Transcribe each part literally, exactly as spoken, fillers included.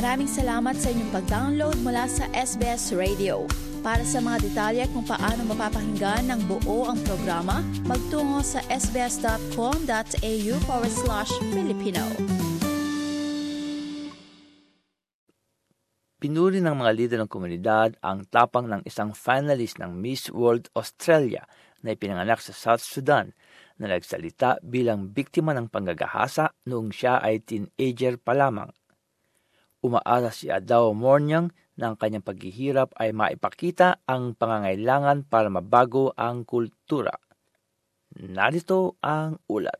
Maraming salamat sa inyong pag-download mula sa S B S Radio. Para sa mga detalye kung paano mapapakinggan ng buo ang programa, magtungo sa sbs.com.au forward slash Filipino. Pinuri ng mga lider ng komunidad ang tapang ng isang finalist ng Miss World Australia na ipinanganak sa South Sudan na nagsalita bilang biktima ng panggagahasa noong siya ay teenager pa lamang. Umaasa si Adaw Mornyang na ang kanyang paghihirap ay maipakita ang pangangailangan para mabago ang kultura. Narito ang ulat.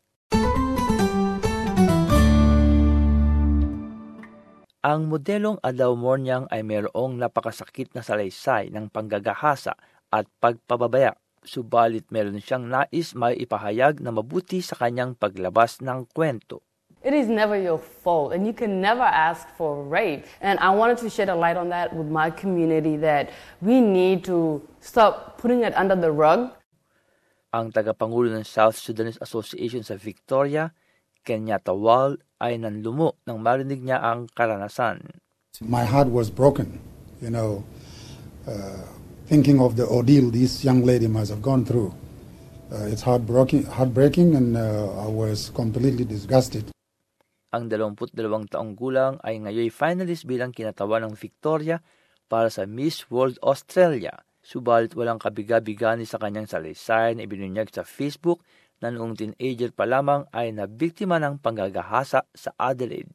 Ang modelong Adaw Mornyang ay mayroong napakasakit na salaysay ng panggagahasa at pagpababaya, subalit meron siyang nais may ipahayag na mabuti sa kanyang paglabas ng kwento. It is never your fault, and you can never ask for rape. And I wanted to shed a light on that with my community, that we need to stop putting it under the rug. Ang tagapangulo ng South Sudanese Association sa Victoria, Kenyatta Wall, ay nanlumo nang marinig niya ang karanasan. My heart was broken, you know, uh, thinking of the ordeal this young lady must have gone through. Uh, it's heartbreaking, heartbreaking, and uh, I was completely disgusted. Ang dalawampu't dalawang taong gulang ay ngayon finalist bilang kinatawan ng Victoria para sa Miss World Australia. Subalit walang kabiga-bigani sa kanyang salaysay na ibinunyag sa Facebook na noong teenager pa lamang ay nabiktima ng panggagahasa sa Adelaide.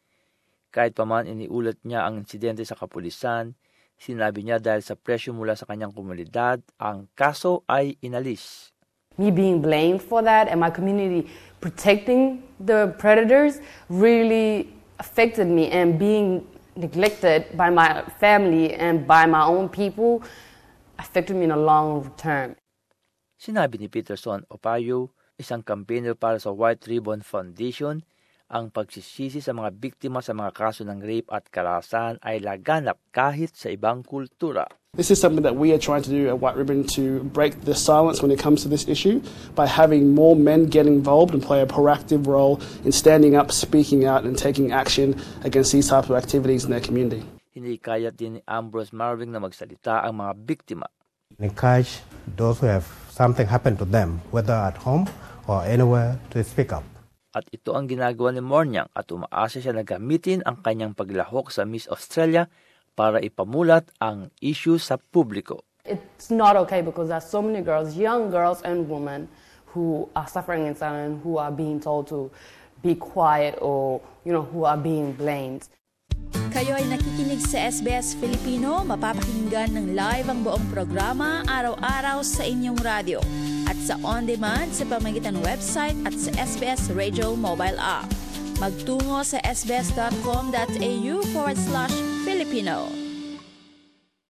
Kahit pa man iniulat niya ang insidente sa kapulisan, sinabi niya dahil sa presyo mula sa kanyang komunidad, ang kaso ay inalis. Me being blamed for that and my community protecting the predators really affected me, and being neglected by my family and by my own people affected me in a long term. Sinabi ni Peterson Opayo, isang campaigner para sa White Ribbon Foundation, ang pagsisisi sa mga biktima sa mga kaso ng rape at karahasan ay laganap kahit sa ibang kultura. This is something that we are trying to do at White Ribbon to break the silence when it comes to this issue by having more men get involved and play a proactive role in standing up, speaking out and taking action against these types of activities in their community. Hinikayat din ni Ambrose Marvin na magsalita ang mga biktima. Encourage those who have something happen to them, whether at home or anywhere, to speak up. At ito ang ginagawa ni Mornyang at umaasa siya na gamitin ang kanyang paglahok sa Miss Australia para ipamulat ang issue sa publiko. It's not okay because there's so many girls, young girls and women, who are suffering in silence, who are being told to be quiet, or you know, who are being blamed. Kayo ay nakikinig sa S B S Filipino, mapapakinggan ng live ang buong programa araw-araw sa inyong radyo at sa on-demand sa pamamagitan ng website at sa S B S Radio mobile app. Magtungo sa sbs.com.au forward slash Filipino.